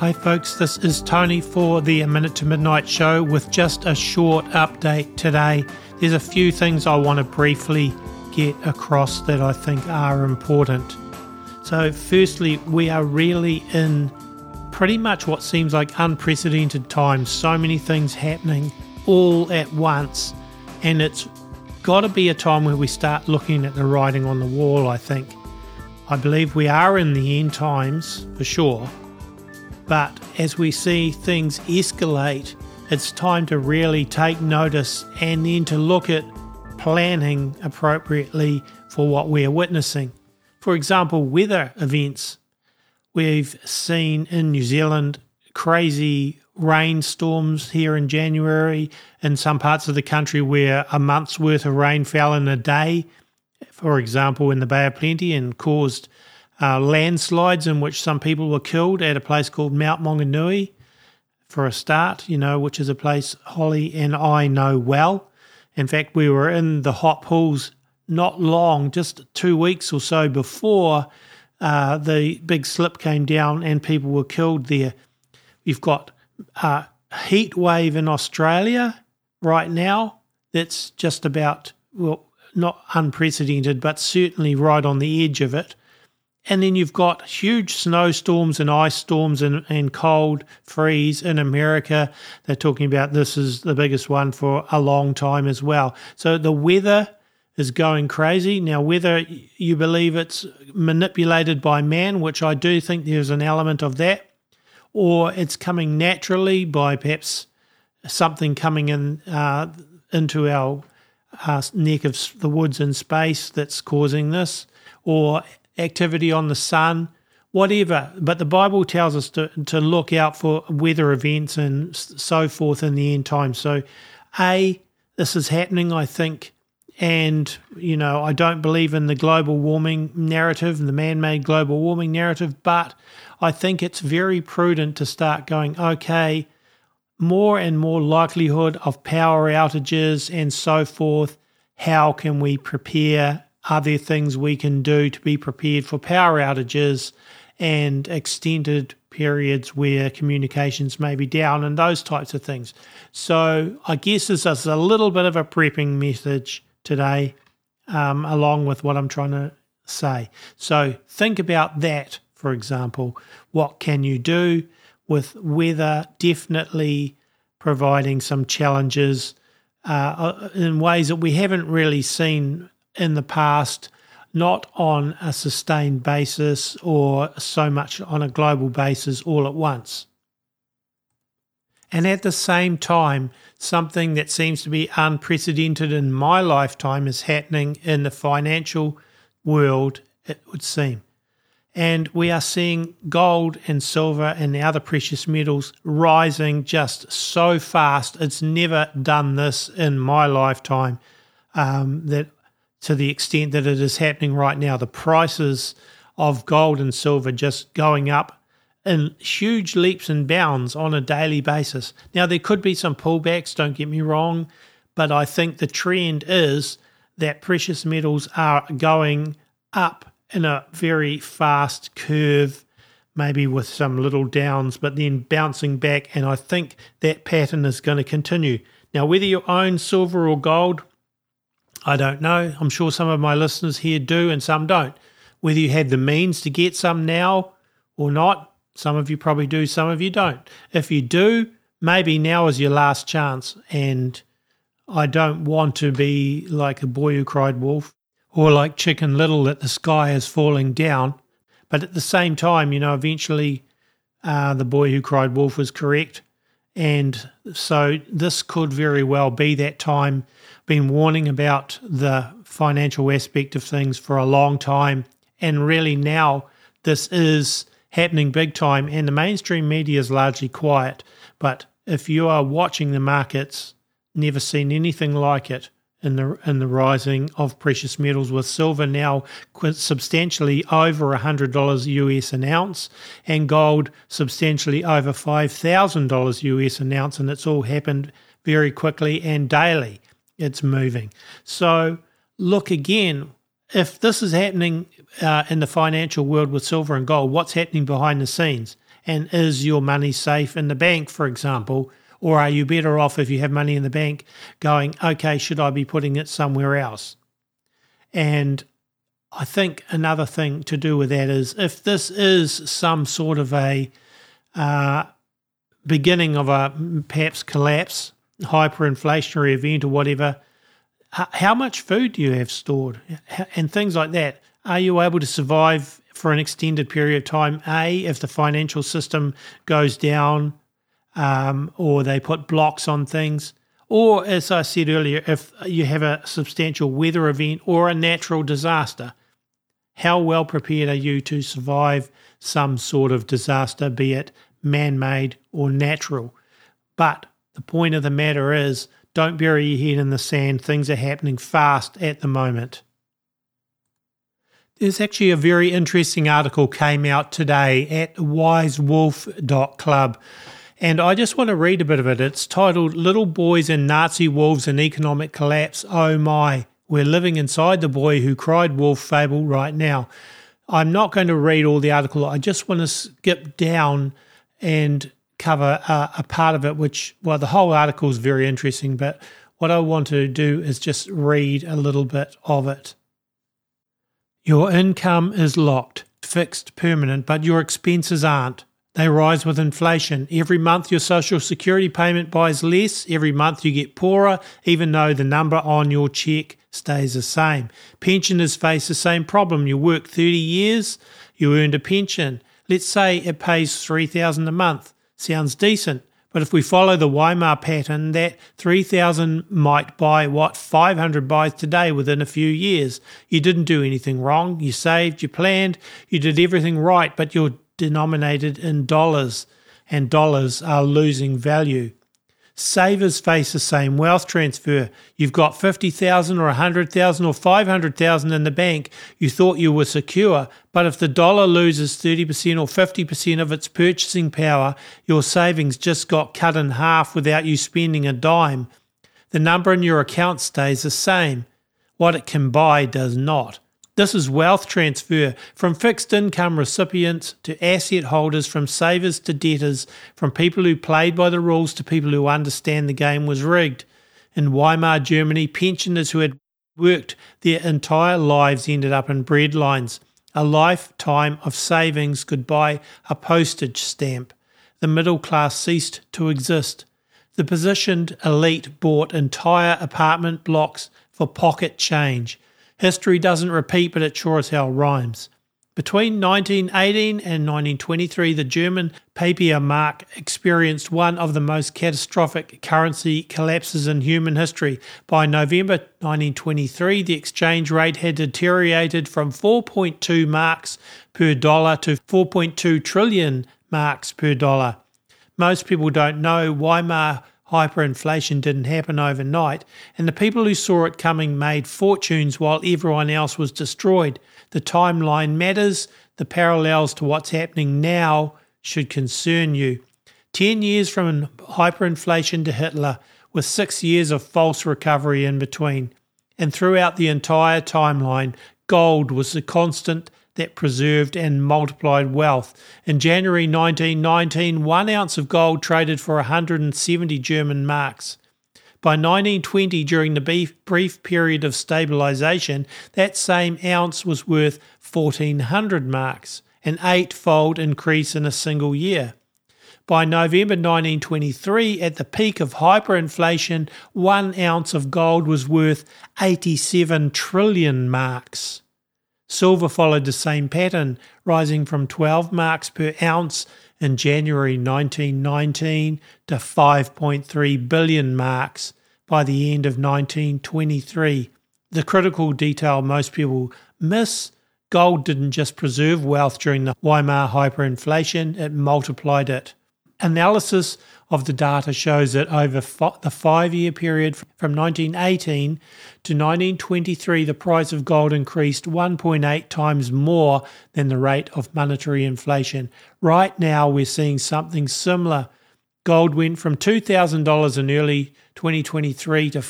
Hi folks, this is Tony for the A Minute to Midnight show with just a short update today. There's a few things I want to briefly get across that I think are important. So firstly, we are really in pretty much what seems like unprecedented times. So many things happening all at once, and it's got to be a time where we start looking at the writing on the wall, I think. I believe we are in the end times for sure. But as we see things escalate, it's time to really take notice and then to look at planning appropriately for what we're witnessing. For example, weather events. We've seen in New Zealand crazy rainstorms here in January, in some parts of the country where a month's worth of rain fell in a day, for example, in the Bay of Plenty, and caused landslides in which some people were killed at a place called Mount Maunganui, for a start, which is a place Holly and I know well. In fact, we were in the hot pools not long, just 2 weeks or so before the big slip came down and people were killed there. You've got a heat wave in Australia right now that's just about, well, not unprecedented, but certainly right on the edge of it. And then you've got huge snowstorms and ice storms and cold freeze in America. They're talking about this is the biggest one for a long time as well. So the weather is going crazy. Now, whether you believe it's manipulated by man, which I do think there's an element of that, or it's coming naturally by perhaps something coming in into our neck of the woods in space that's causing this, or activity on the sun, whatever. But the Bible tells us to look out for weather events and so forth in the end time. So, this is happening, I think, and, I don't believe in the global warming narrative, the man-made global warming narrative, but I think it's very prudent to start going, okay, more and more likelihood of power outages and so forth. How can we prepare? Are there things we can do to be prepared for power outages and extended periods where communications may be down and those types of things? So I guess this is a little bit of a prepping message today, along with what I'm trying to say. So think about that, for example. What can you do with weather? Definitely providing some challenges in ways that we haven't really seen in the past, not on a sustained basis or so much on a global basis all at once. And at the same time, something that seems to be unprecedented in my lifetime is happening in the financial world, it would seem. And we are seeing gold and silver and the other precious metals rising just so fast. It's never done this in my lifetime, that to the extent that it is happening right now. The prices of gold and silver just going up in huge leaps and bounds on a daily basis. Now, there could be some pullbacks, don't get me wrong, but I think the trend is that precious metals are going up in a very fast curve, maybe with some little downs, but then bouncing back, and I think that pattern is going to continue. Now, whether you own silver or gold, I don't know. I'm sure some of my listeners here do and some don't. Whether you have the means to get some now or not, some of you probably do, some of you don't. If you do, maybe now is your last chance, and I don't want to be like a boy who cried wolf or like Chicken Little that the sky is falling down. But at the same time, eventually the boy who cried wolf was correct. And so this could very well be that time. Been warning about the financial aspect of things for a long time, and really now this is happening big time, and the mainstream media is largely quiet. But if you are watching the markets, never seen anything like it in the rising of precious metals, with silver now substantially over $100 US an ounce, and gold substantially over $5,000 US an ounce, and it's all happened very quickly and daily. It's moving. So look again, if this is happening in the financial world with silver and gold, what's happening behind the scenes? And is your money safe in the bank, for example? Or are you better off if you have money in the bank going, okay, should I be putting it somewhere else? And I think another thing to do with that is if this is some sort of a beginning of a perhaps collapse, hyperinflationary event or whatever, how much food do you have stored and things like that? Are you able to survive for an extended period of time, if the financial system goes down or they put blocks on things? Or, as I said earlier, if you have a substantial weather event or a natural disaster, how well prepared are you to survive some sort of disaster, be it man-made or natural? But the point of the matter is, don't bury your head in the sand. Things are happening fast at the moment. There's actually a very interesting article came out today at wisewolf.club, and I just want to read a bit of it. It's titled, Little Boys and Nazi Wolves in Economic Collapse, Oh My. We're living inside the boy who cried wolf fable right now. I'm not going to read all the article. I just want to skip down and cover a part of it, which, well, the whole article is very interesting, but what I want to do is just read a little bit of it. Your income is locked, fixed, permanent, but your expenses aren't. They rise with inflation. Every month your social security payment buys less. Every month you get poorer, even though the number on your cheque stays the same. Pensioners face the same problem. You work 30 years, you earned a pension. Let's say it pays $3,000 a month. Sounds decent. But if we follow the Weimar pattern, that $3,000 might buy what $500 buys today within a few years. You didn't do anything wrong. You saved, you planned, you did everything right, but you're denominated in dollars, and dollars are losing value. Savers face the same wealth transfer. You've got $50,000 or $100,000 or $500,000 in the bank. You thought you were secure, but if the dollar loses 30% or 50% of its purchasing power, your savings just got cut in half without you spending a dime. The number in your account stays the same. What it can buy does not. This is wealth transfer from fixed income recipients to asset holders, from savers to debtors, from people who played by the rules to people who understand the game was rigged. In Weimar Germany, pensioners who had worked their entire lives ended up in breadlines. A lifetime of savings could buy a postage stamp. The middle class ceased to exist. The positioned elite bought entire apartment blocks for pocket change. History doesn't repeat, but it sure as hell rhymes. Between 1918 and 1923, the German papier mark experienced one of the most catastrophic currency collapses in human history. By November 1923, the exchange rate had deteriorated from 4.2 marks per dollar to 4.2 trillion marks per dollar. Most people don't know Weimar hyperinflation didn't happen overnight, and the people who saw it coming made fortunes while everyone else was destroyed. The timeline matters. The parallels to what's happening now should concern you. 10 years from hyperinflation to Hitler, with 6 years of false recovery in between. And throughout the entire timeline, gold was the constant that preserved and multiplied wealth. In January 1919, 1 ounce of gold traded for 170 German marks. By 1920, during the brief period of stabilisation, that same ounce was worth 1,400 marks, an 8-fold increase in a single year. By November 1923, at the peak of hyperinflation, 1 ounce of gold was worth 87 trillion marks. Silver followed the same pattern, rising from 12 marks per ounce in January 1919 to 5.3 billion marks by the end of 1923. The critical detail most people miss: gold didn't just preserve wealth during the Weimar hyperinflation, it multiplied it. Analysis of the data shows that over the 5-year period from 1918 to 1923, the price of gold increased 1.8 times more than the rate of monetary inflation. Right now, we're seeing something similar. Gold went from $2,000 in early 2023 to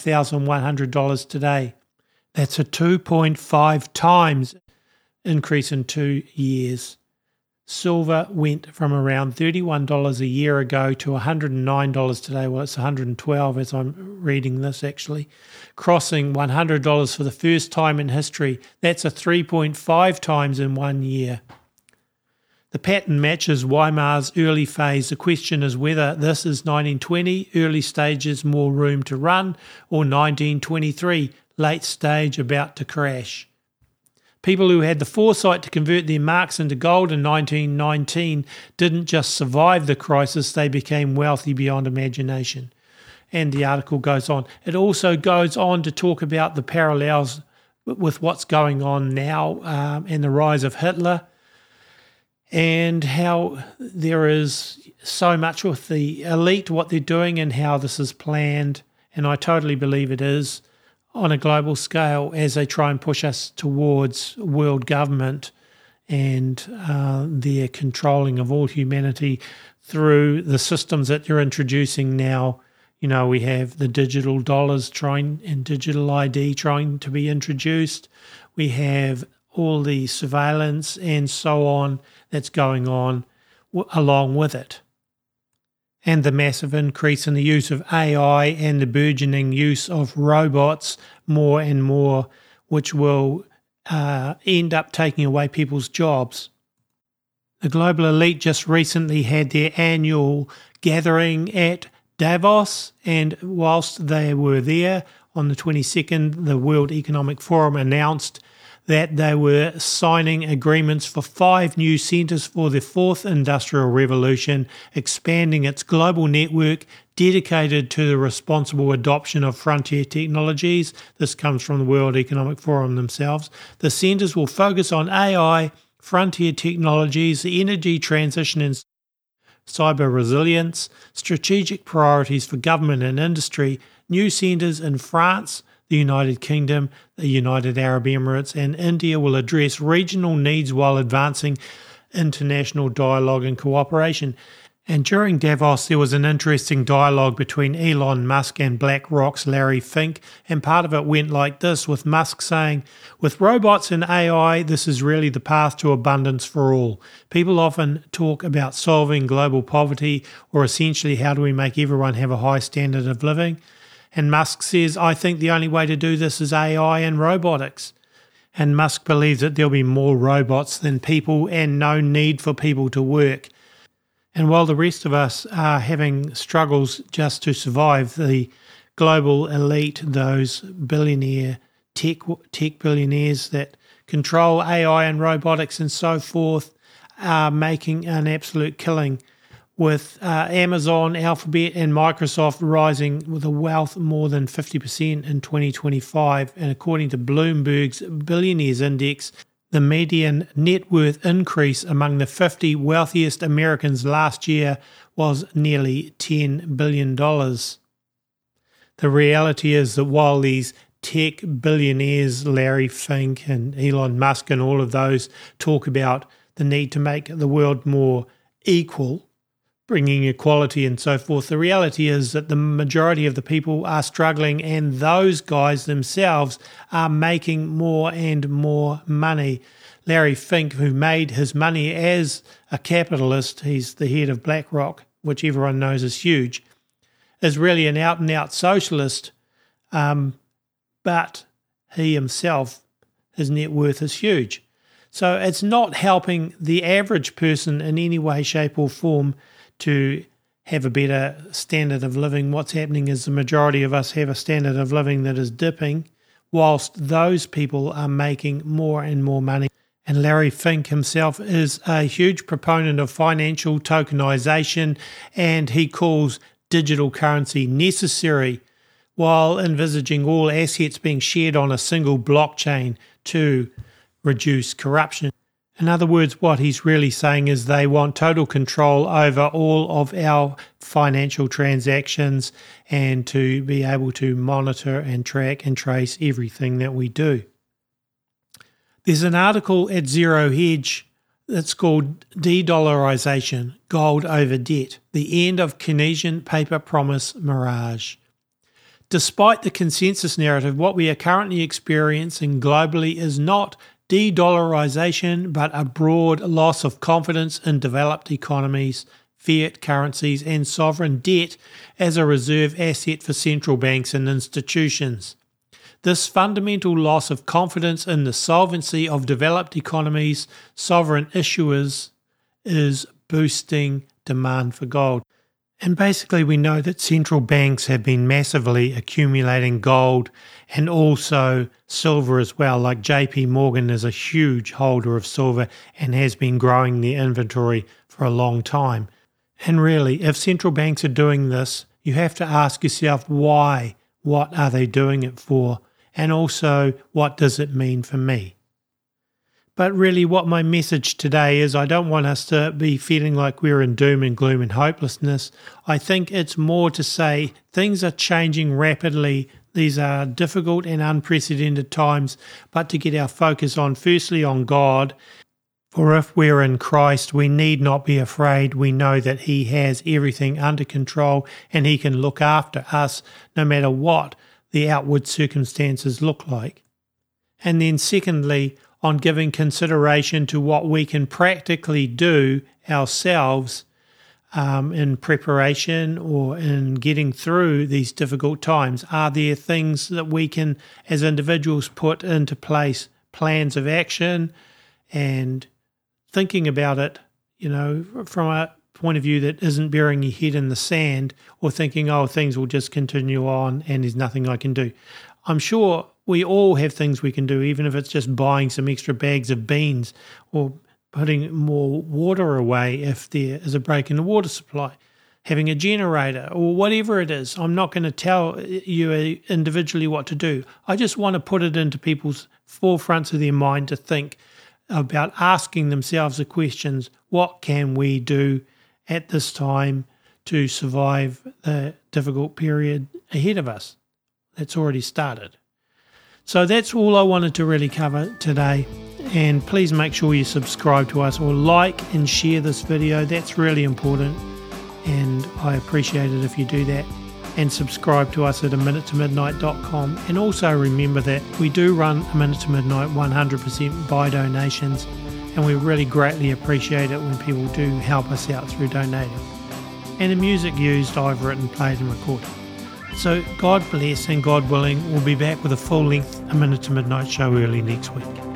$5,100 today. That's a 2.5 times increase in 2 years. Silver went from around $31 a year ago to $109 today. Well, it's $112 as I'm reading this actually, crossing $100 for the first time in history. That's a 3.5 times in 1 year. The pattern matches Weimar's early phase. The question is whether this is 1920, early stages, more room to run, or 1923, late stage, about to crash. People who had the foresight to convert their marks into gold in 1919 didn't just survive the crisis, they became wealthy beyond imagination. And the article goes on. It also goes on to talk about the parallels with what's going on now and the rise of Hitler, and how there is so much with the elite, what they're doing and how this is planned. And I totally believe it is on a global scale as they try and push us towards world government and their controlling of all humanity through the systems that they're introducing now. You know, we have the digital dollars and digital ID trying to be introduced. We have all the surveillance and so on that's going on along with it. And the massive increase in the use of AI and the burgeoning use of robots more and more, which will end up taking away people's jobs. The global elite just recently had their annual gathering at Davos, and whilst they were there on the 22nd, the World Economic Forum announced that they were signing agreements for 5 new centres for the fourth industrial revolution, expanding its global network dedicated to the responsible adoption of frontier technologies. This comes from the World Economic Forum themselves. The centres will focus on AI, frontier technologies, the energy transition and cyber resilience, strategic priorities for government and industry, new centres in France, the United Kingdom, the United Arab Emirates and India will address regional needs while advancing international dialogue and cooperation. And during Davos, there was an interesting dialogue between Elon Musk and BlackRock's Larry Fink, and part of it went like this, with Musk saying, "With robots and AI, this is really the path to abundance for all. People often talk about solving global poverty, or essentially how do we make everyone have a high standard of living? And Musk says, I think the only way to do this is AI and robotics." And Musk believes that there'll be more robots than people and no need for people to work. And while the rest of us are having struggles just to survive, the global elite, those billionaire tech billionaires that control AI and robotics and so forth, are making an absolute killing, with Amazon, Alphabet and Microsoft rising with a wealth more than 50% in 2025. And according to Bloomberg's Billionaires Index, the median net worth increase among the 50 wealthiest Americans last year was nearly $10 billion. The reality is that while these tech billionaires, Larry Fink and Elon Musk and all of those, talk about the need to make the world more equal, bringing equality and so forth, the reality is that the majority of the people are struggling, and those guys themselves are making more and more money. Larry Fink, who made his money as a capitalist, he's the head of BlackRock, which everyone knows is huge, is really an out-and-out socialist, but he himself, his net worth is huge. So it's not helping the average person in any way, shape or form to have a better standard of living. What's happening is the majority of us have a standard of living that is dipping, whilst those people are making more and more money. And Larry Fink himself is a huge proponent of financial tokenization, and he calls digital currency necessary, while envisaging all assets being shared on a single blockchain to reduce corruption. In other words, what he's really saying is they want total control over all of our financial transactions and to be able to monitor and track and trace everything that we do. There's an article at Zero Hedge that's called De-Dollarization, Gold Over Debt, the End of Keynesian Paper Promise Mirage. Despite the consensus narrative, what we are currently experiencing globally is not de-dollarization, but a broad loss of confidence in developed economies, fiat currencies and sovereign debt as a reserve asset for central banks and institutions. This fundamental loss of confidence in the solvency of developed economies, sovereign issuers, is boosting demand for gold. And basically we know that central banks have been massively accumulating gold and also silver as well. Like JP Morgan is a huge holder of silver and has been growing their inventory for a long time. And really, if central banks are doing this, you have to ask yourself why. What are they doing it for? And also, what does it mean for me? But really what my message today is, I don't want us to be feeling like we're in doom and gloom and hopelessness. I think it's more to say things are changing rapidly. These are difficult and unprecedented times, but to get our focus on, firstly, on God. For if we're in Christ, we need not be afraid. We know that He has everything under control and He can look after us no matter what the outward circumstances look like. And then secondly, on giving consideration to what we can practically do ourselves in preparation or in getting through these difficult times. Are there things that we can, as individuals, put into place, plans of action, and thinking about it, from a point of view that isn't burying your head in the sand or thinking, oh, things will just continue on and there's nothing I can do. I'm sure we all have things we can do, even if it's just buying some extra bags of beans or putting more water away if there is a break in the water supply, having a generator or whatever it is. I'm not going to tell you individually what to do. I just want to put it into people's forefronts of their mind to think about asking themselves the questions, what can we do at this time to survive the difficult period ahead of us that's already started? So that's all I wanted to really cover today. And please make sure you subscribe to us or like and share this video. That's really important. And I appreciate it if you do that. And subscribe to us at aminutetomidnight.com. And also remember that we do run A Minute to Midnight 100% by donations. And we really greatly appreciate it when people do help us out through donating. And the music used, I've written, played and recorded. So God bless, and God willing, we'll be back with a full-length A Minute to Midnight show early next week.